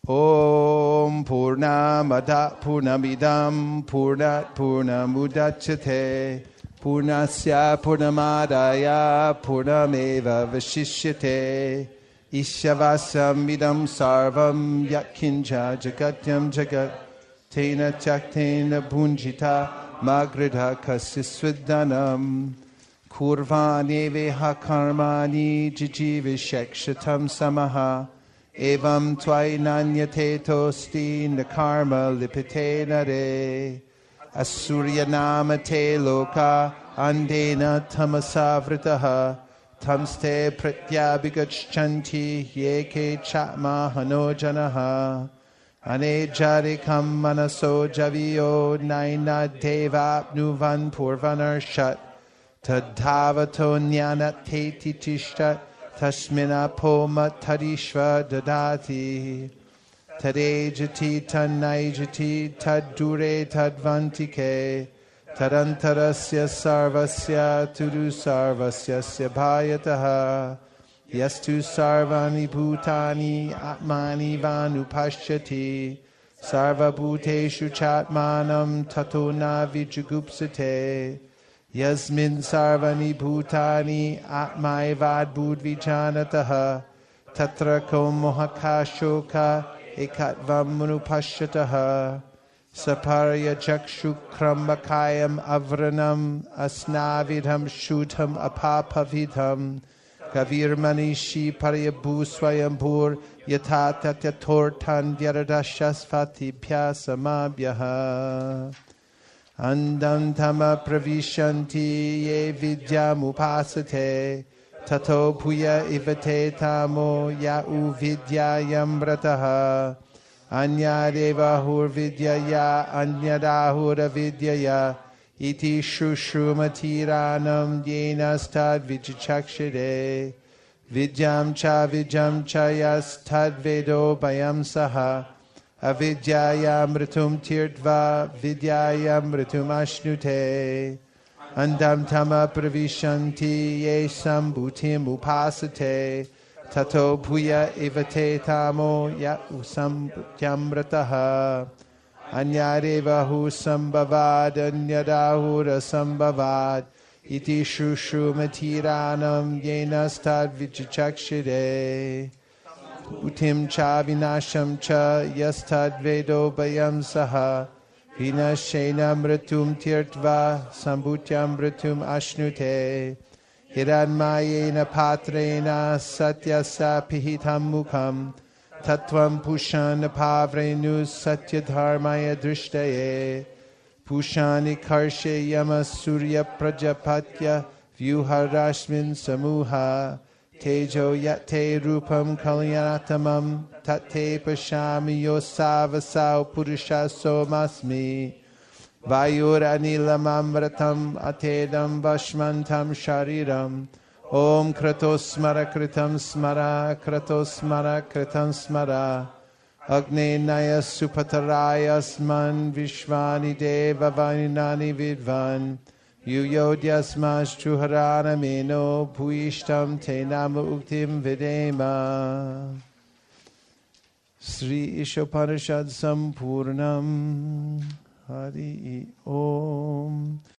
Om Purnamada Purnamidam Purnat Purnamudachyate Purnasya Purnamadaya Purnameva Vashishyate Ishavasam Idam Sarvam Yatkincha Jagatyam Jagat Tena Chaktena Bhunjita Magridha Kasisvidanam Kurvane Karmani Jijivishakshatam Samaha Evam Tvai Nanyate Tosti Nakarma Lipite Nare Asurya Namate Loka Andena Tamasavritaha Tamste Pratyabhigachanti Yeke Chatma Hanojanaha Ane Jarikam Manaso Javio Naina Devapnuvan Purvanarshat Tadhavato Nyanate Titishat Tasmina Poma Tadishva Dadati Tadejati Tanaijati Tadure Tadvantike Tadantarasya Sarvasya Tudu Sarvasya Bhayataha Yastu Sarvani Bhutani Atmani Vanupashyati Sarva Bhuteshu Chatmanam Tato Navijugupsate Yasmin Sarvani Bhutani Atmaivad Budvijanataha Tatra Ko Mohakashoka Ekatvam Manupashyataha Saparya Jakshu Krambakayam Avranam Asnavidham Shuddham Apapavidham Kavir Manishi Paryabu Swayambhur Yatatatyatortan Dyaradashasvati Pyasamabhyaha Andantama pravishanti ye vidyamupasate tato puya ivate tamo ya uvidyayam vrataha anyadeva hur vidyaya anyadahura vidyaya iti shushrumatiranam yenastad vichachakshide vidyam cha yastad vedo bayam saha Avidyayam ritum tirtva vidyayam ritum ashnute andam tama pravishanti ye sambhutim upasate tato puya ivate tamo ya usambutyamrataha anyadevahu sambhavad anyadahura sambhavad iti shushrumatiranam yenastad vichachakshide Utim cha vinasham cha yastad vedo bayam saha vinashena mritum tirtva sambhutyam mritum ashnute hiranmayena patrena satyasa pihitam mukham tatvam pushan pavrenu satyadharmaya drishtaye pushani karshe yama surya prajapatya vyuharashmin samuha Tejo yate rupam kalyanatamam tate pashami yosavasau purushaso masmi Vayur anilamamratam atedam vashmantam shariram Om kratos smara kritam smara kratos smara kritam smara Agne naya supataraya asman vishvani deva vaninani vidvan Yuyodyasmas chuharana meno puishtam te nama uktim videma Sri Ishopanishad Sampurnam Hari Om